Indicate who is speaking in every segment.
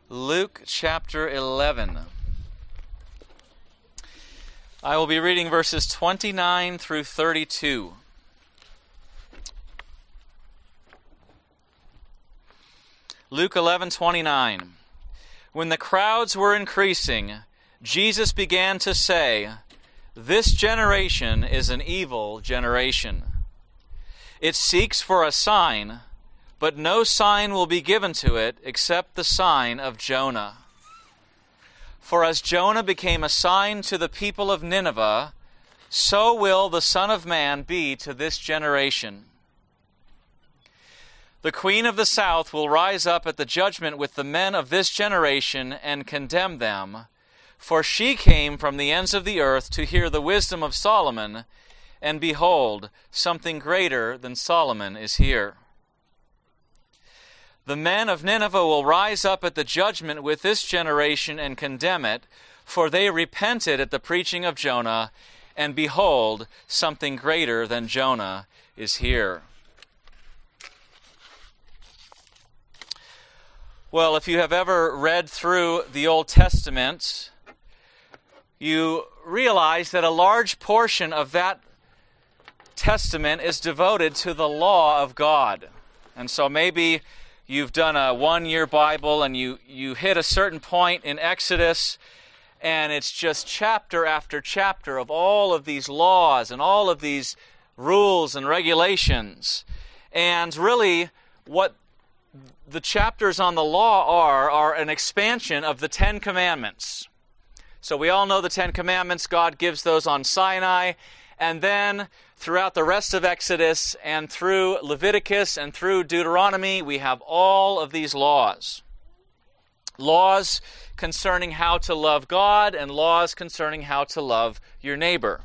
Speaker 1: Luke chapter 11. I will be reading verses 29 through 32. Luke 11:29. When the crowds were increasing, Jesus began to say, "This generation is an evil generation. It seeks for a sign, but no sign will be given to it except the sign of Jonah. For as Jonah became a sign to the people of Nineveh, so will the Son of Man be to this generation. The Queen of the South will rise up at the judgment with the men of this generation and condemn them, for she came from the ends of the earth to hear the wisdom of Solomon, and behold, something greater than Solomon is here. The men of Nineveh will rise up at the judgment with this generation and condemn it, for they repented at the preaching of Jonah, and behold, something greater than Jonah is here." Well, if you have ever read through the Old Testament, you realize that a large portion of that Testament is devoted to the law of God. And so maybe you've done a one-year Bible and you hit a certain point in Exodus, and it's just chapter after chapter of all of these laws and all of these rules and regulations. And really, what the chapters on the law are an expansion of the Ten Commandments. So we all know the Ten Commandments. God gives those on Sinai. And then throughout the rest of Exodus and through Leviticus and through Deuteronomy, we have all of these laws. Laws concerning how to love God and laws concerning how to love your neighbor.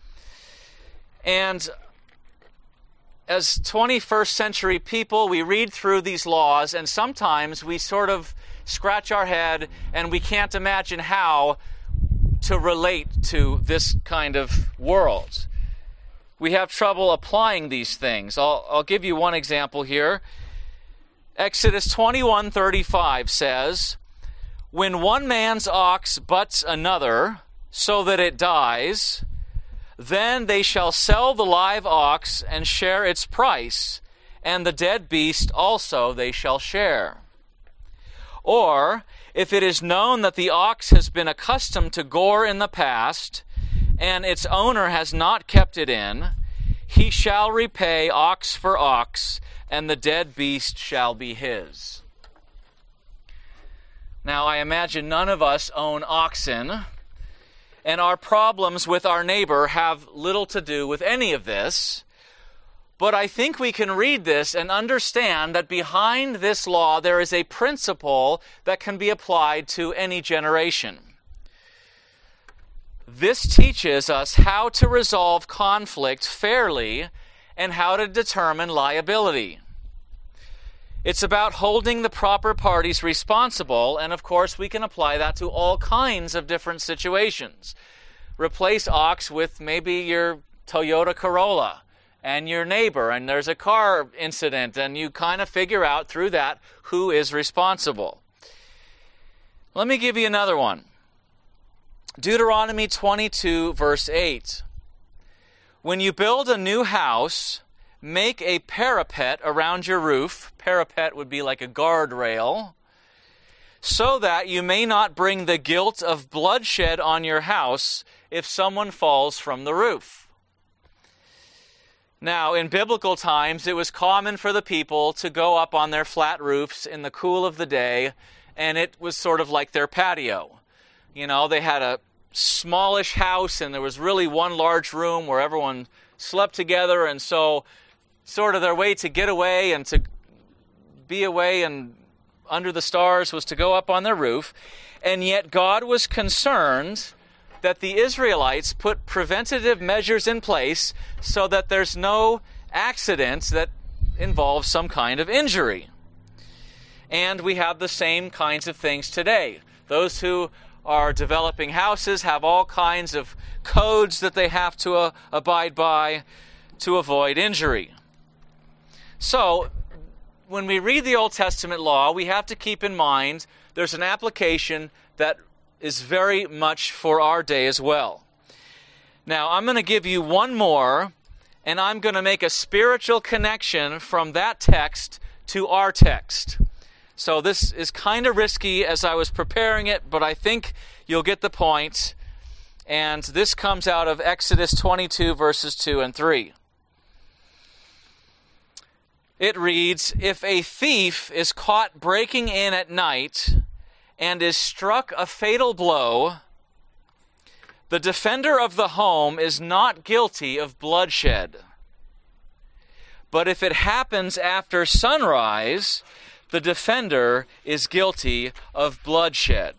Speaker 1: And as 21st century people, we read through these laws, and sometimes we sort of scratch our head and we can't imagine how to relate to this kind of world. We have trouble applying these things. I'll give you one example here. Exodus 21:35 says, "When one man's ox butts another so that it dies, then they shall sell the live ox and share its price, and the dead beast also they shall share. Or, if it is known that the ox has been accustomed to gore in the past, and its owner has not kept it in, he shall repay ox for ox, and the dead beast shall be his." Now, I imagine none of us own oxen, and our problems with our neighbor have little to do with any of this. But I think we can read this and understand that behind this law there is a principle that can be applied to any generation. This teaches us how to resolve conflict fairly and how to determine liability. It's about holding the proper parties responsible, and of course we can apply that to all kinds of different situations. Replace ox with maybe your Toyota Corolla and your neighbor, and there's a car incident, and you kind of figure out through that who is responsible. Let me give you another one. Deuteronomy 22, verse 8. "When you build a new house, make a parapet around your roof." Parapet would be like a guardrail. "So that you may not bring the guilt of bloodshed on your house if someone falls from the roof." Now, in biblical times, it was common for the people to go up on their flat roofs in the cool of the day, and it was sort of like their patio. You know, they had a smallish house, and there was really one large room where everyone slept together, and so sort of their way to get away and to be away and under the stars was to go up on their roof. And yet God was concerned that the Israelites put preventative measures in place so that there's no accidents that involve some kind of injury. And we have the same kinds of things today. Those who are developing houses have all kinds of codes that they have to abide by to avoid injury. So when we read the Old Testament law, we have to keep in mind there's an application that is very much for our day as well. Now, I'm going to give you one more, and I'm going to make a spiritual connection from that text to our text. So this is kind of risky as I was preparing it, but I think you'll get the point. And this comes out of Exodus 22, verses 2 and 3. It reads, "If a thief is caught breaking in at night and is struck a fatal blow, the defender of the home is not guilty of bloodshed. But if it happens after sunrise, the defender is guilty of bloodshed."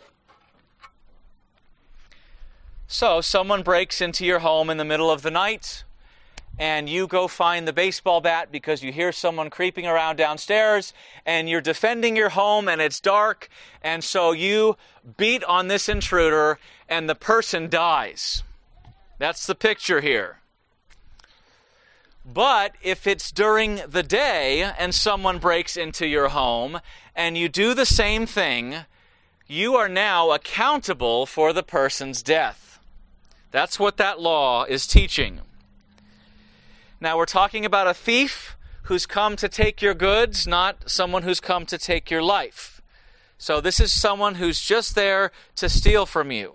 Speaker 1: So, someone breaks into your home in the middle of the night, and you go find the baseball bat because you hear someone creeping around downstairs, and you're defending your home, and it's dark, and so you beat on this intruder, and the person dies. That's the picture here. But if it's during the day and someone breaks into your home and you do the same thing, you are now accountable for the person's death. That's what that law is teaching. Now we're talking about a thief who's come to take your goods, not someone who's come to take your life. So this is someone who's just there to steal from you.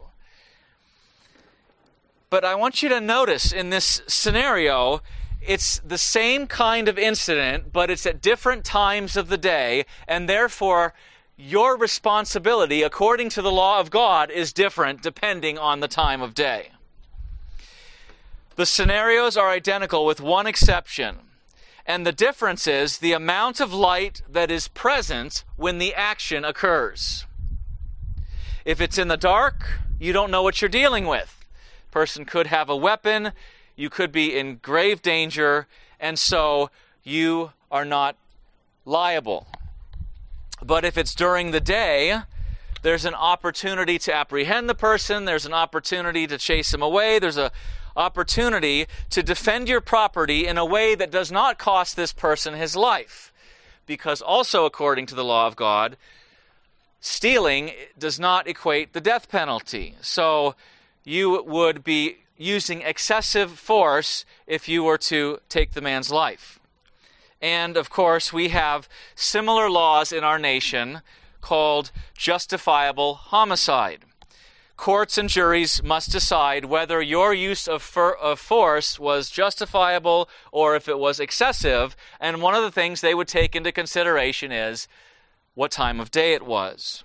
Speaker 1: But I want you to notice in this scenario, it's the same kind of incident, but it's at different times of the day, and therefore your responsibility, according to the law of God, is different depending on the time of day. The scenarios are identical with one exception, and the difference is the amount of light that is present when the action occurs. If it's in the dark, you don't know what you're dealing with. Person could have a weapon, you could be in grave danger, and so you are not liable. But if it's during the day, there's an opportunity to apprehend the person, there's an opportunity to chase him away, there's an opportunity to defend your property in a way that does not cost this person his life. Because also according to the law of God, stealing does not equate the death penalty. So you would be using excessive force if you were to take the man's life. And of course, we have similar laws in our nation called justifiable homicide. Courts and juries must decide whether your use of force was justifiable or if it was excessive. And one of the things they would take into consideration is what time of day it was.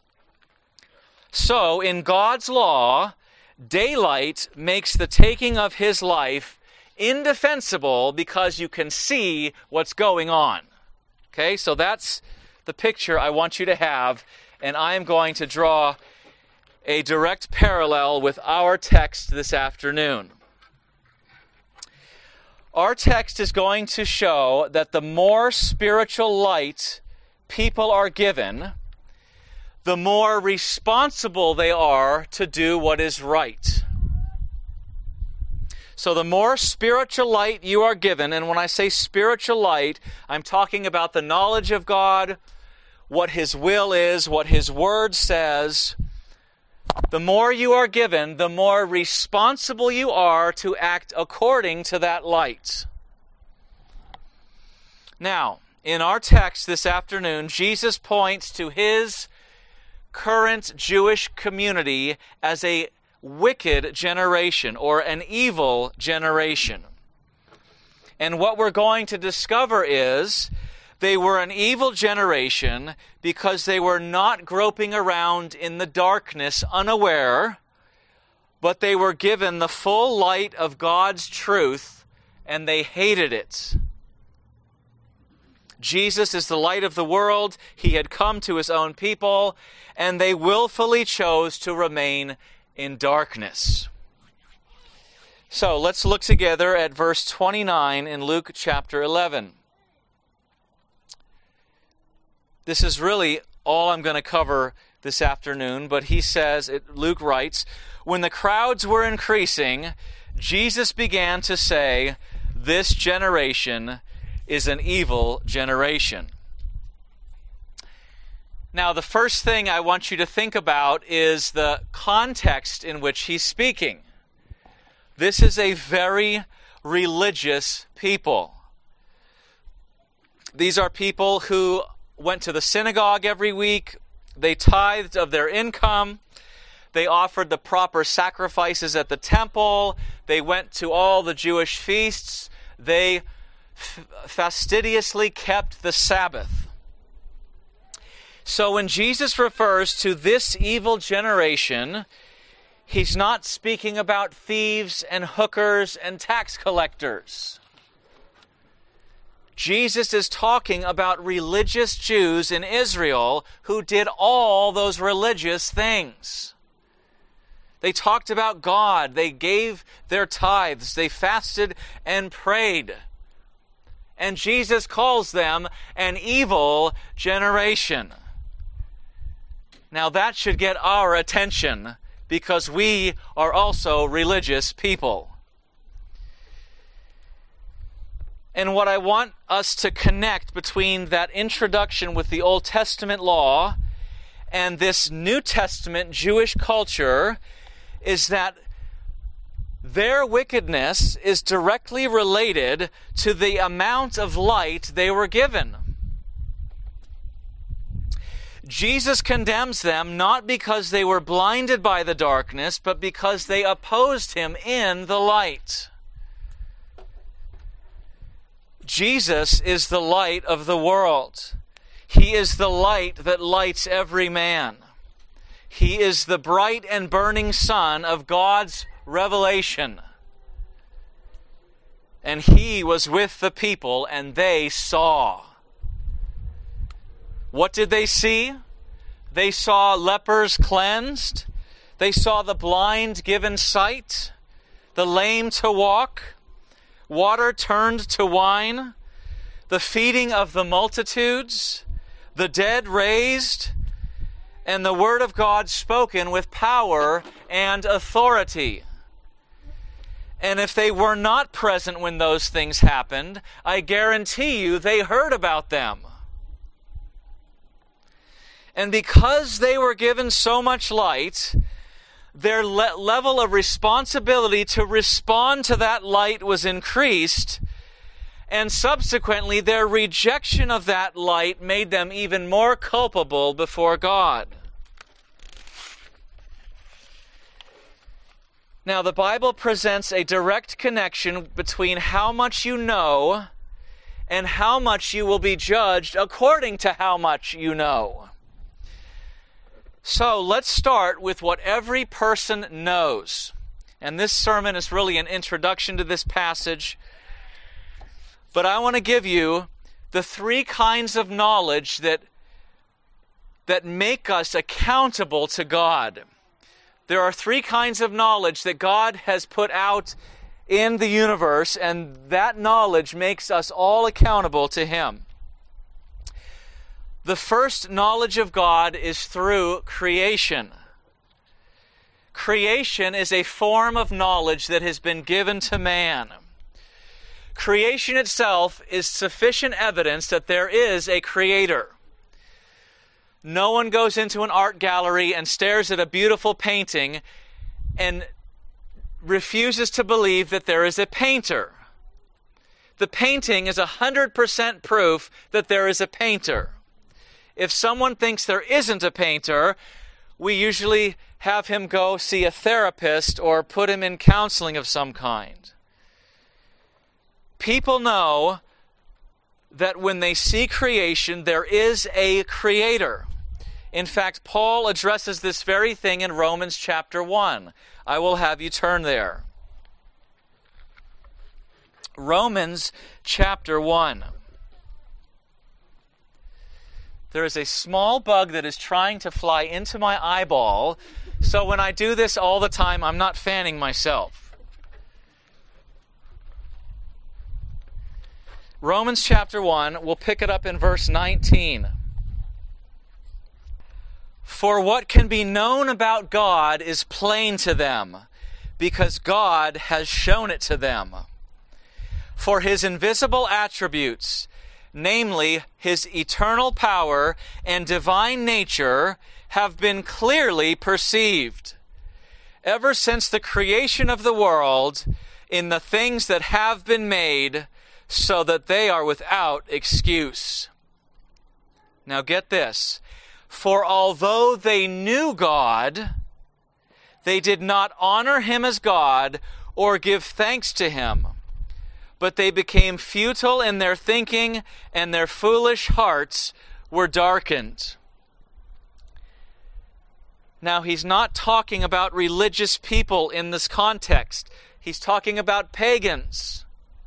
Speaker 1: So, in God's law, daylight makes the taking of his life indefensible because you can see what's going on. Okay, so that's the picture I want you to have, and I am going to draw a direct parallel with our text this afternoon. Our text is going to show that the more spiritual light people are given, the more responsible they are to do what is right. So the more spiritual light you are given, and when I say spiritual light, I'm talking about the knowledge of God, what his will is, what his word says. The more you are given, the more responsible you are to act according to that light. Now, in our text this afternoon, Jesus points to his current Jewish community as a wicked generation or an evil generation. And what we're going to discover is they were an evil generation because they were not groping around in the darkness unaware, but they were given the full light of God's truth and they hated it. Jesus is the light of the world. He had come to his own people, and they willfully chose to remain in darkness. So let's look together at verse 29 in Luke chapter 11. This is really all I'm going to cover this afternoon, but he says, Luke writes, "When the crowds were increasing, Jesus began to say, 'This generation is an evil generation. Now, the first thing I want you to think about is the context in which he's speaking. This is a very religious people. These are people who went to the synagogue every week. They tithed of their income. They offered the proper sacrifices at the temple. They went to all the Jewish feasts. They fastidiously kept the Sabbath. So when Jesus refers to this evil generation, he's not speaking about thieves and hookers and tax collectors. Jesus is talking about religious Jews in Israel who did all those religious things. They talked about God. They gave their tithes. They fasted and prayed. And Jesus calls them an evil generation. Now that should get our attention because we are also religious people. And what I want us to connect between that introduction with the Old Testament law and this New Testament Jewish culture is that their wickedness is directly related to the amount of light they were given. Jesus condemns them not because they were blinded by the darkness, but because they opposed him in the light. Jesus is the light of the world. He is the light that lights every man. He is the bright and burning sun of God's revelation. And he was with the people, and they saw. What did they see? They saw lepers cleansed. They saw the blind given sight, the lame to walk, water turned to wine, the feeding of the multitudes, the dead raised, and the word of God spoken with power and authority. And if they were not present when those things happened, I guarantee you they heard about them. And because they were given so much light, their level of responsibility to respond to that light was increased, and subsequently their rejection of that light made them even more culpable before God. Now, the Bible presents a direct connection between how much you know and how much you will be judged according to how much you know. So let's start with what every person knows. And this sermon is really an introduction to this passage. But I want to give you the three kinds of knowledge that make us accountable to God. There are three kinds of knowledge that God has put out in the universe, and that knowledge makes us all accountable to him. The first knowledge of God is through creation. Creation is a form of knowledge that has been given to man. Creation itself is sufficient evidence that there is a creator. No one goes into an art gallery and stares at a beautiful painting and refuses to believe that there is a painter. The painting is 100% proof that there is a painter. If someone thinks there isn't a painter, we usually have him go see a therapist or put him in counseling of some kind. People know that when they see creation, there is a creator. In fact, Paul addresses this very thing in Romans chapter 1. I will have you turn there. Romans chapter 1. There is a small bug that is trying to fly into my eyeball, so when I do this all the time, I'm not fanning myself. Romans chapter 1, we'll pick it up in verse 19. For what can be known about God is plain to them, because God has shown it to them. For his invisible attributes, namely his eternal power and divine nature, have been clearly perceived ever since the creation of the world in the things that have been made, so that they are without excuse. Now get this. For although they knew God, they did not honor him as God or give thanks to him, but they became futile in their thinking, and their foolish hearts were darkened. Now, he's not talking about religious people in this context. He's talking about pagans.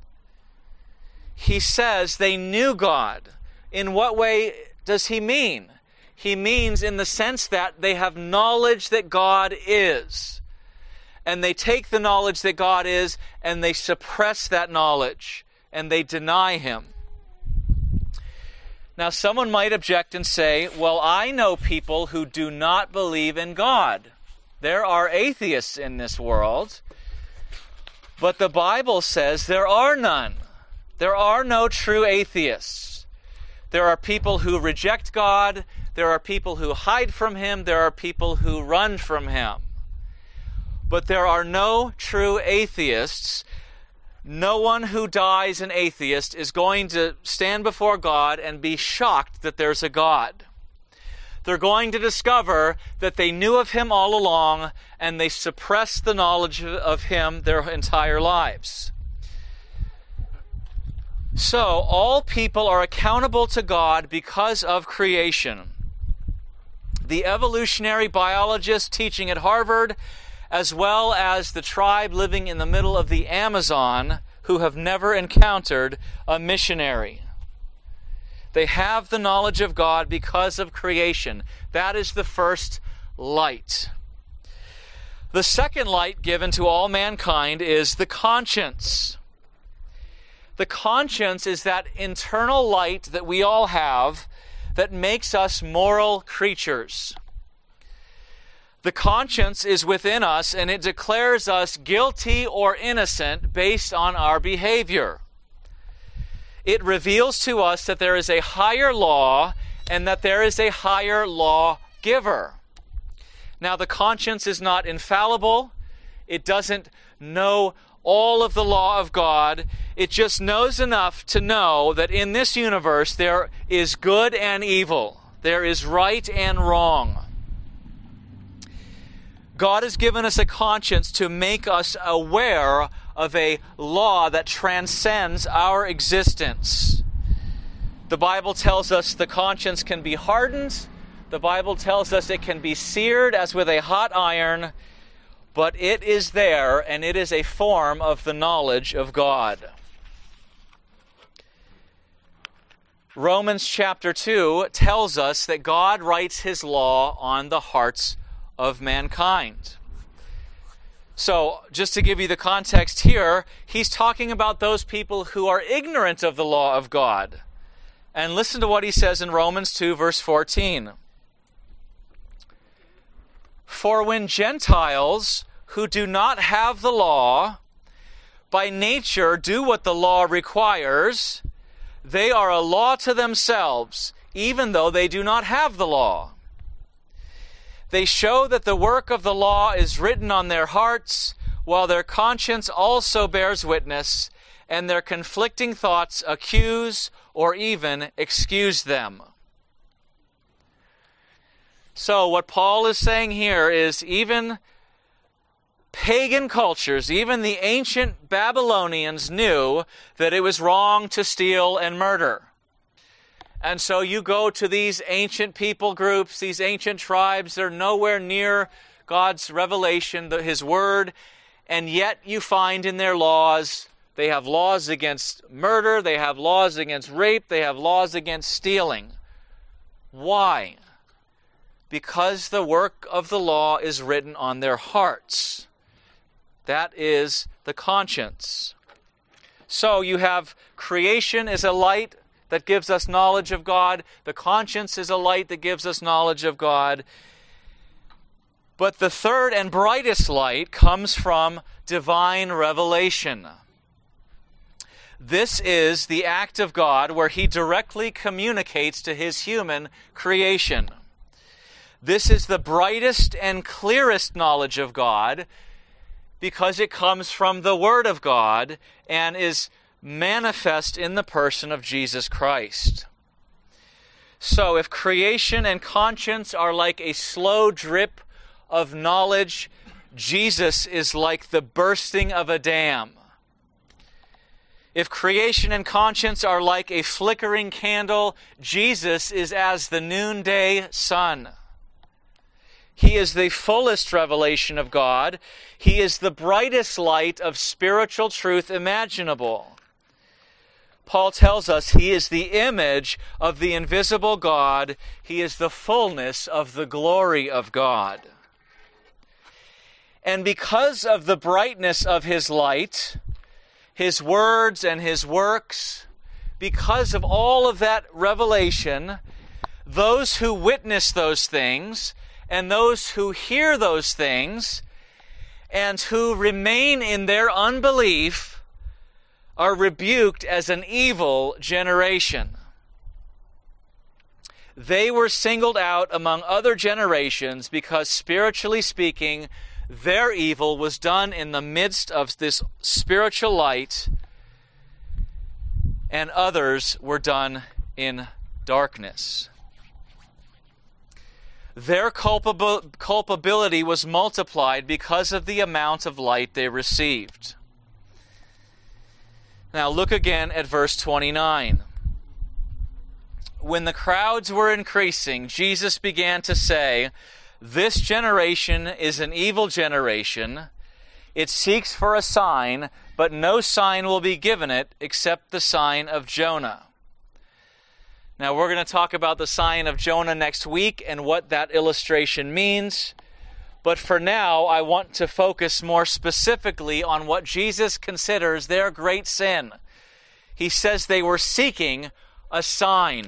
Speaker 1: He says they knew God. In what way does he mean? He means in the sense that they have knowledge that God is. And they take the knowledge that God is and they suppress that knowledge and they deny him. Now, someone might object and say, well, I know people who do not believe in God. There are atheists in this world, but the Bible says there are none. There are no true atheists. There are people who reject God. There are people who hide from him. There are people who run from him. But there are no true atheists. No one who dies an atheist is going to stand before God and be shocked that there's a God. They're going to discover that they knew of him all along and they suppressed the knowledge of him their entire lives. So, all people are accountable to God because of creation. The evolutionary biologist teaching at Harvard, as well as the tribe living in the middle of the Amazon who have never encountered a missionary. They have the knowledge of God because of creation. That is the first light. The second light given to all mankind is the conscience. The conscience is that internal light that we all have that makes us moral creatures. The conscience is within us, and it declares us guilty or innocent based on our behavior. It reveals to us that there is a higher law and that there is a higher lawgiver. Now, the conscience is not infallible. It doesn't know all of the law of God. It just knows enough to know that in this universe there is good and evil. There is right and wrong. God has given us a conscience to make us aware of a law that transcends our existence. The Bible tells us the conscience can be hardened. The Bible tells us it can be seared as with a hot iron, but it is there, and it is a form of the knowledge of God. Romans chapter 2 tells us that God writes his law on the hearts of mankind. So, just to give you the context here, he's talking about those people who are ignorant of the law of God. And listen to what he says in Romans 2, verse 14. For when Gentiles who do not have the law, by nature do what the law requires, they are a law to themselves, even though they do not have the law. They show that the work of the law is written on their hearts, while their conscience also bears witness, and their conflicting thoughts accuse or even excuse them. So what Paul is saying here is even pagan cultures, even the ancient Babylonians knew that it was wrong to steal and murder. And so you go to these ancient people groups, these ancient tribes, they're nowhere near God's revelation, his word, and yet you find in their laws, they have laws against murder, they have laws against rape, they have laws against stealing. Why? Because the work of the law is written on their hearts. That is the conscience. So you have creation is a light that gives us knowledge of God. The conscience is a light that gives us knowledge of God. But the third and brightest light comes from divine revelation. This is the act of God where he directly communicates to his human creation. This is the brightest and clearest knowledge of God because it comes from the Word of God and is manifest in the person of Jesus Christ. So if creation and conscience are like a slow drip of knowledge, Jesus is like the bursting of a dam. If creation and conscience are like a flickering candle, Jesus is as the noonday sun. He is the fullest revelation of God. He is the brightest light of spiritual truth imaginable. Paul tells us he is the image of the invisible God. He is the fullness of the glory of God. And because of the brightness of his light, his words and his works, because of all of that revelation, those who witness those things and those who hear those things and who remain in their unbelief are rebuked as an evil generation. They were singled out among other generations because, spiritually speaking, their evil was done in the midst of this spiritual light, and others were done in darkness. Their culpability was multiplied because of the amount of light they received. Now look again at verse 29. When the crowds were increasing, Jesus began to say, "This generation is an evil generation. It seeks for a sign, but no sign will be given it except the sign of Jonah." Now we're going to talk about the sign of Jonah next week and what that illustration means. But for now, I want to focus more specifically on what Jesus considers their great sin. He says they were seeking a sign.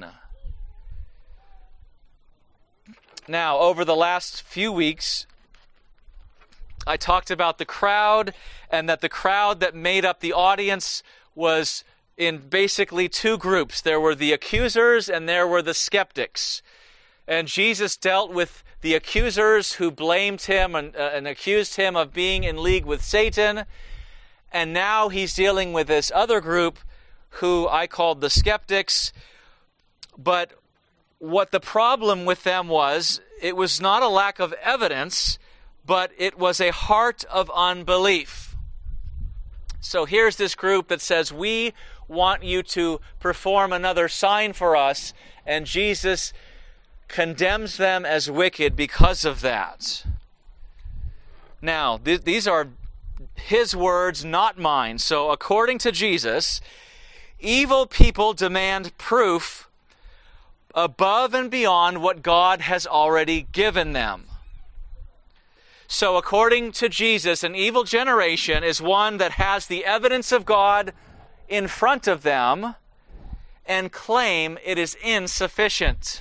Speaker 1: Now, over the last few weeks, I talked about the crowd, and that the crowd that made up the audience was in basically two groups. There were the accusers and there were the skeptics. And Jesus dealt with the accusers who blamed him and accused him of being in league with Satan. And now he's dealing with this other group who I called the skeptics. But what the problem with them was, it was not a lack of evidence, but it was a heart of unbelief. So here's this group that says, "We want you to perform another sign for us," and Jesus condemns them as wicked because of that. Now, these are his words, not mine. So according to Jesus, evil people demand proof above and beyond what God has already given them. So according to Jesus, an evil generation is one that has the evidence of God in front of them and claim it is insufficient.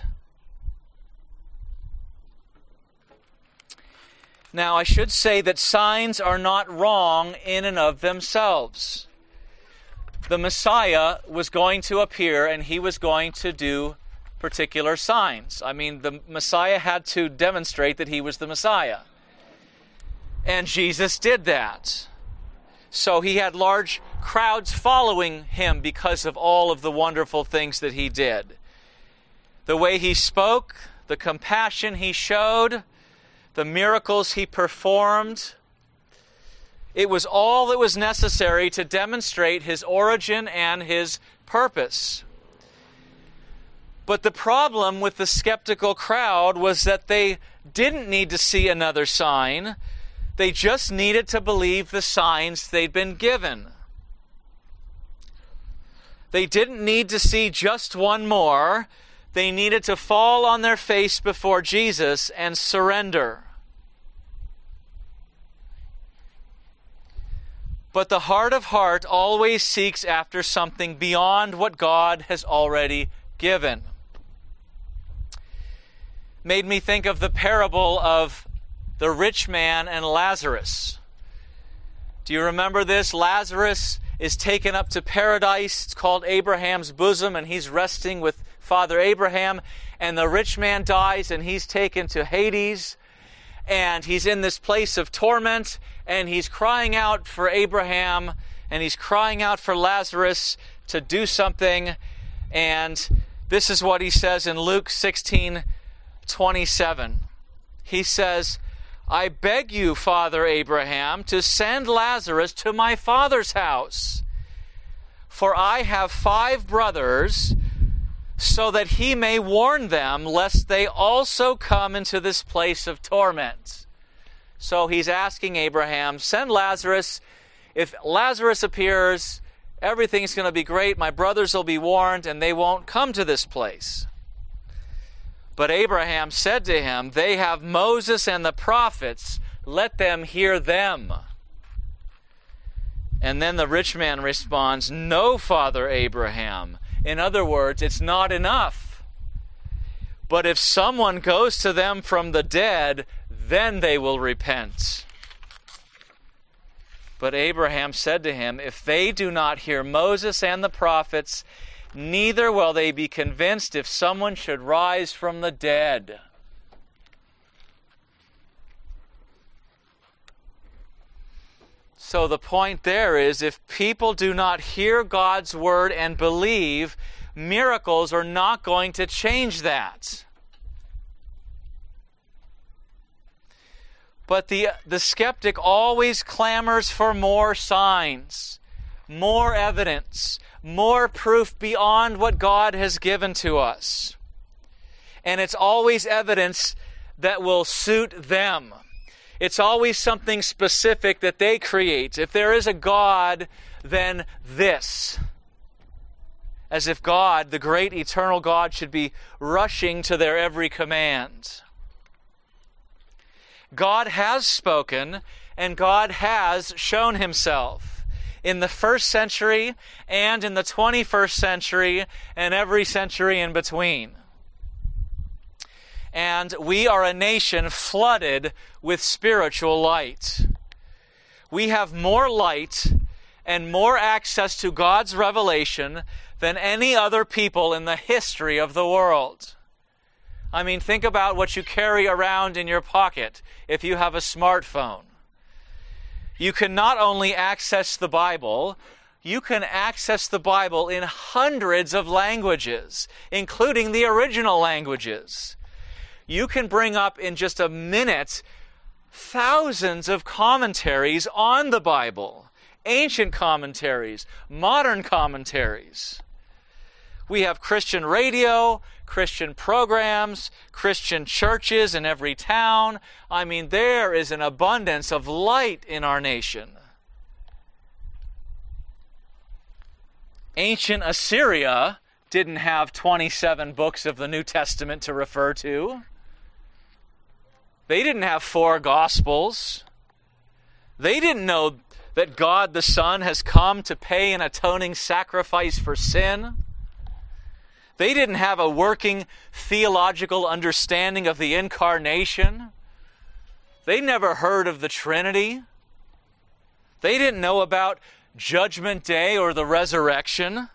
Speaker 1: Now, I should say that signs are not wrong in and of themselves. The Messiah was going to appear and he was going to do particular signs. I mean, the Messiah had to demonstrate that he was the Messiah. And Jesus did that. So he had large crowds following him because of all of the wonderful things that he did. The way he spoke, the compassion he showed, the miracles he performed, it was all that was necessary to demonstrate his origin and his purpose. But the problem with the skeptical crowd was that they didn't need to see another sign. They just needed to believe the signs they'd been given. They didn't need to see just one more. They needed to fall on their face before Jesus and surrender. But the heart of heart always seeks after something beyond what God has already given. Made me think of the parable of the rich man and Lazarus. Do you remember this? Lazarus is taken up to paradise. It's called Abraham's bosom, and he's resting with Father Abraham. And the rich man dies, and he's taken to Hades. And he's in this place of torment, and he's crying out for Abraham, and he's crying out for Lazarus to do something. And this is what he says in Luke 16:27. He says, I beg you, Father Abraham, to send Lazarus to my father's house, for I have 5 brothers, so that he may warn them, lest they also come into this place of torment. So he's asking Abraham, send Lazarus. If Lazarus appears, everything's going to be great. My brothers will be warned, and they won't come to this place. But Abraham said to him, they have Moses and the prophets. Let them hear them. And then the rich man responds, no, Father Abraham. In other words, it's not enough. But if someone goes to them from the dead, then they will repent. But Abraham said to him, if they do not hear Moses and the prophets, neither will they be convinced if someone should rise from the dead. So the point there is, if people do not hear God's word and believe, miracles are not going to change that. But the skeptic always clamors for more signs, more evidence, more proof beyond what God has given to us. And it's always evidence that will suit them. It's always something specific that they create. If there is a God, then this. As if God, the great eternal God, should be rushing to their every command. God has spoken, and God has shown himself in the 1st century and in the 21st century and every century in between. And we are a nation flooded with spiritual light. We have more light and more access to God's revelation than any other people in the history of the world. I mean, think about what you carry around in your pocket if you have a smartphone. You can not only access the Bible, you can access the Bible in hundreds of languages, including the original languages. You can bring up in just a minute thousands of commentaries on the Bible, ancient commentaries, modern commentaries. We have Christian radio, Christian programs, Christian churches in every town. I mean, there is an abundance of light in our nation. Ancient Assyria didn't have 27 books of the New Testament to refer to. They didn't have 4 Gospels. They didn't know that God the Son has come to pay an atoning sacrifice for sin. They didn't have a working theological understanding of the incarnation. They never heard of the Trinity. They didn't know about Judgment Day or the resurrection.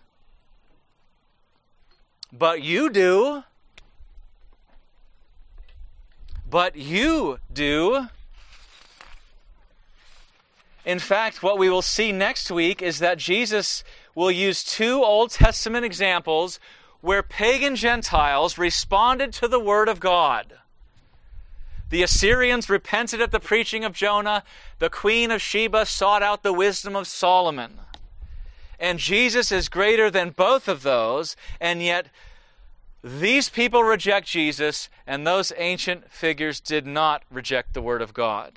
Speaker 1: But you do. But you do. In fact, what we will see next week is that Jesus will use 2 Old Testament examples where pagan Gentiles responded to the Word of God. The Assyrians repented at the preaching of Jonah. The Queen of Sheba sought out the wisdom of Solomon. And Jesus is greater than both of those, and yet these people reject Jesus, and those ancient figures did not reject the Word of God.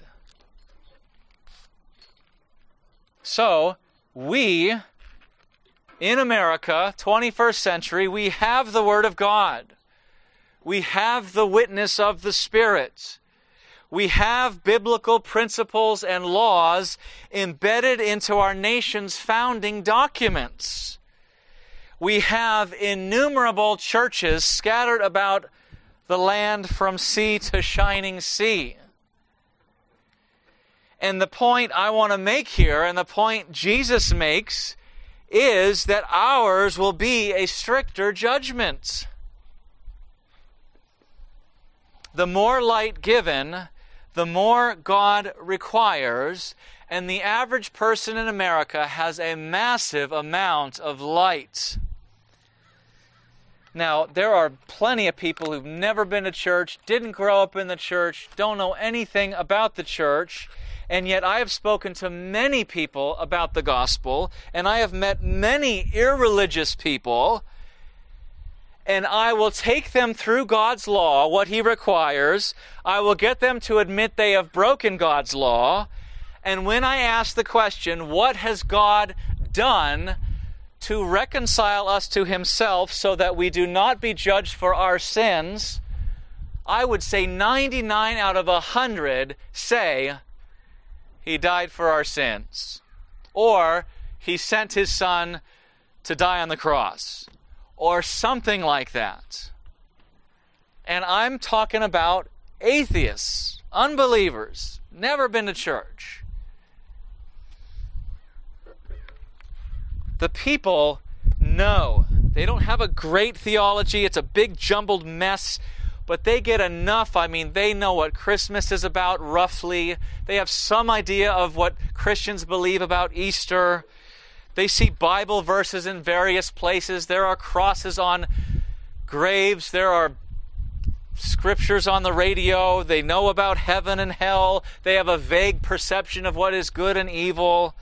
Speaker 1: So, we, in America, 21st century, we have the Word of God. We have the witness of the Spirit. We have biblical principles and laws embedded into our nation's founding documents. We have innumerable churches scattered about the land from sea to shining sea. And the point I want to make here, and the point Jesus makes, is that ours will be a stricter judgment. The more light given, the more God requires, and the average person in America has a massive amount of light. Now, there are plenty of people who've never been to church, didn't grow up in the church, don't know anything about the church, and yet I have spoken to many people about the gospel, and I have met many irreligious people, and I will take them through God's law, what He requires. I will get them to admit they have broken God's law, and when I ask the question, what has God done to reconcile us to Himself so that we do not be judged for our sins, I would say 99 out of 100 say, He died for our sins, or He sent His Son to die on the cross, or something like that. And I'm talking about atheists, unbelievers, never been to church. The people know. They don't have a great theology. It's a big jumbled mess. But they get enough. I mean, they know what Christmas is about roughly. They have some idea of what Christians believe about Easter. They see Bible verses in various places. There are crosses on graves. There are scriptures on the radio. They know about heaven and hell. They have a vague perception of what is good and evil.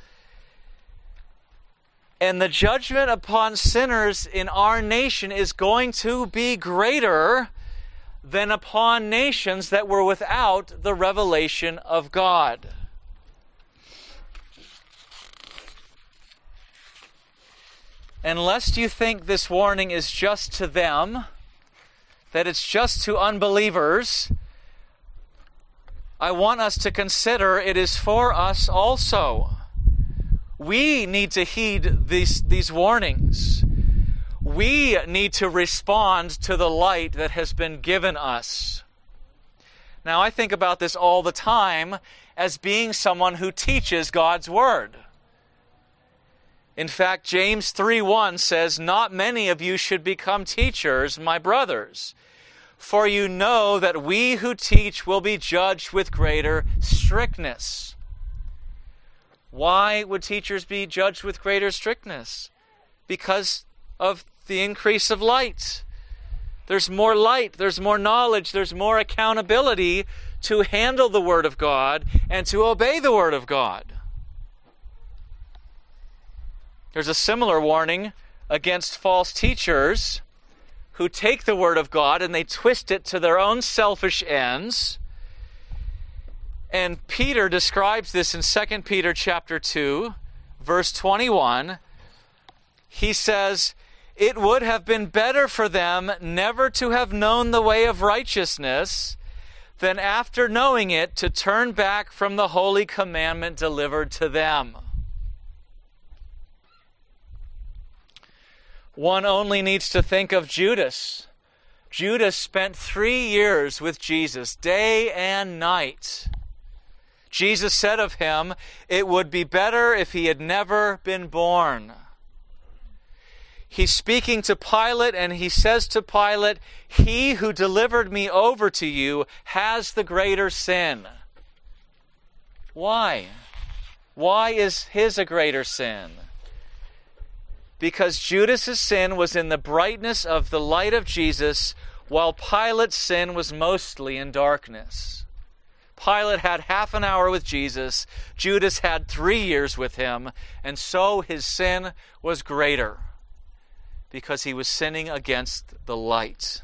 Speaker 1: And the judgment upon sinners in our nation is going to be greater than upon nations that were without the revelation of God. And lest you think this warning is just to them, that it's just to unbelievers, I want us to consider it is for us also. We need to heed these warnings. We need to respond to the light that has been given us. Now, I think about this all the time as being someone who teaches God's Word. In fact, James 3:1 says, "Not many of you should become teachers, my brothers, for you know that we who teach will be judged with greater strictness." Why would teachers be judged with greater strictness? Because of the increase of light. There's more light, there's more knowledge, there's more accountability to handle the Word of God and to obey the Word of God. There's a similar warning against false teachers who take the Word of God and they twist it to their own selfish ends. And Peter describes this in 2 Peter chapter 2, verse 21. He says, "It would have been better for them never to have known the way of righteousness than after knowing it to turn back from the holy commandment delivered to them." One only needs to think of Judas. Judas spent 3 years with Jesus, day and night. Jesus said of him, it would be better if he had never been born. He's speaking to Pilate, and he says to Pilate, "He who delivered me over to you has the greater sin." Why? Why is his a greater sin? Because Judas' sin was in the brightness of the light of Jesus, while Pilate's sin was mostly in darkness. Pilate had half an hour with Jesus. Judas had 3 years with him, and so his sin was greater because he was sinning against the light.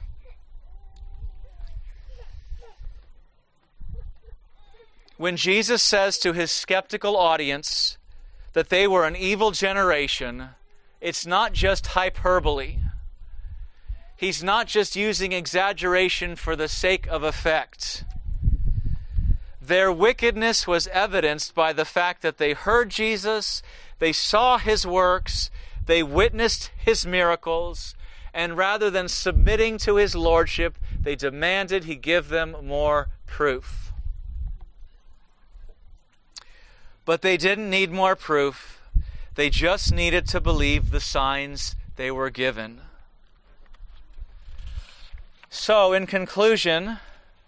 Speaker 1: When Jesus says to his skeptical audience that they were an evil generation, it's not just hyperbole. He's not just using exaggeration for the sake of effect. Their wickedness was evidenced by the fact that they heard Jesus, they saw His works, they witnessed His miracles, and rather than submitting to His lordship, they demanded He give them more proof. But they didn't need more proof. They just needed to believe the signs they were given. So, in conclusion,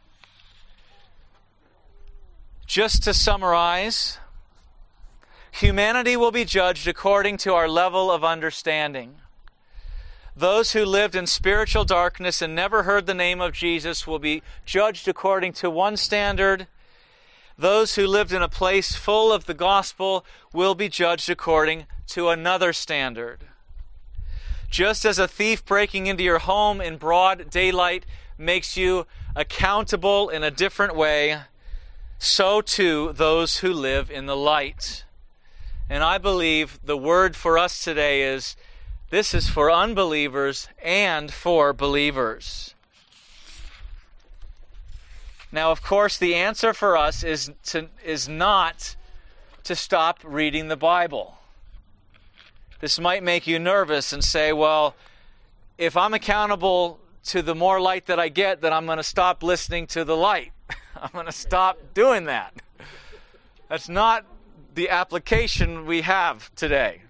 Speaker 1: just to summarize, humanity will be judged according to our level of understanding. Those who lived in spiritual darkness and never heard the name of Jesus will be judged according to one standard. Those who lived in a place full of the gospel will be judged according to another standard. Just as a thief breaking into your home in broad daylight makes you accountable in a different way, so too those who live in the light. And I believe the word for us today is, this is for unbelievers and for believers. Now, of course, the answer for us is not to stop reading the Bible. This might make you nervous and say, well, if I'm accountable to the more light that I get, then I'm going to stop listening to the light. I'm going to stop doing that. That's not the application we have today.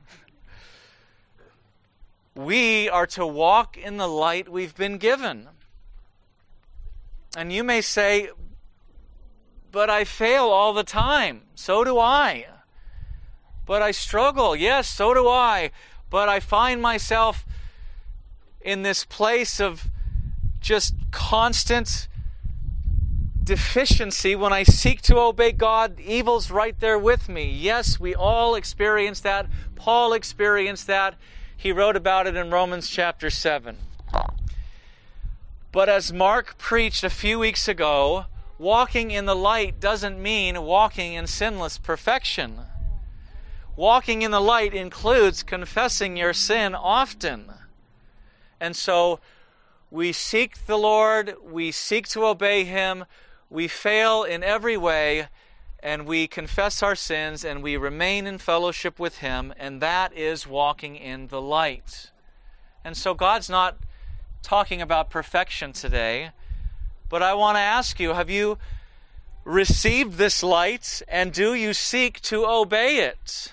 Speaker 1: We are to walk in the light we've been given. And you may say, but I fail all the time. So do I. But I struggle. Yes, so do I. But I find myself in this place of just constant deficiency when I seek to obey God. Evil's right there with me. Yes, we all experience that. Paul experienced that. He wrote about it in Romans chapter 7. But as Mark preached a few weeks ago, walking in the light doesn't mean walking in sinless perfection. Walking in the light includes confessing your sin often. And so we seek the Lord, we seek to obey Him, we fail in every way, and we confess our sins, and we remain in fellowship with Him, and that is walking in the light. And so God's not talking about perfection today, but I want to ask you, have you received this light, and do you seek to obey it?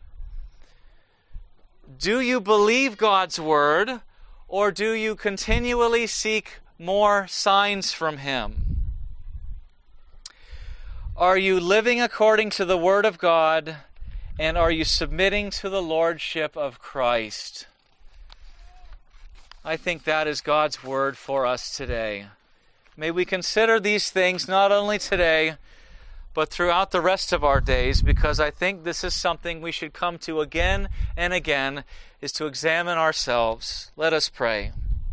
Speaker 1: Do you believe God's word, or do you continually seek more signs from Him? Are you living according to the Word of God, and are you submitting to the Lordship of Christ? I think that is God's Word for us today. May we consider these things not only today, but throughout the rest of our days, because I think this is something we should come to again and again, is to examine ourselves. Let us pray.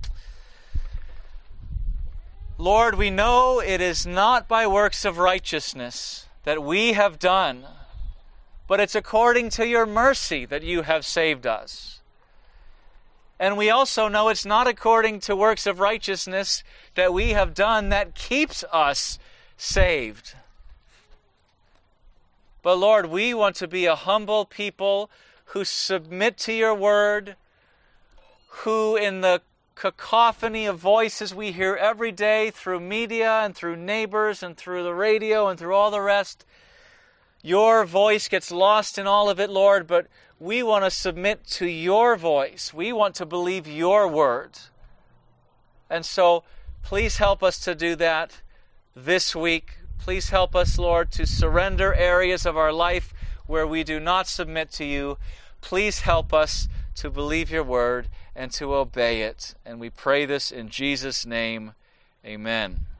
Speaker 1: Lord, we know it is not by works of righteousness that we have done, but it's according to your mercy that you have saved us. And we also know it's not according to works of righteousness that we have done that keeps us saved. But Lord, we want to be a humble people who submit to your word, who in the cacophony of voices we hear every day through media and through neighbors and through the radio and through all the rest, your voice gets lost in all of it, Lord, but we want to submit to your voice. We want to believe your word. And so, please help us to do that this week. Please help us, Lord, to surrender areas of our life where we do not submit to you. Please help us to believe your word and to obey it. And we pray this in Jesus' name. Amen.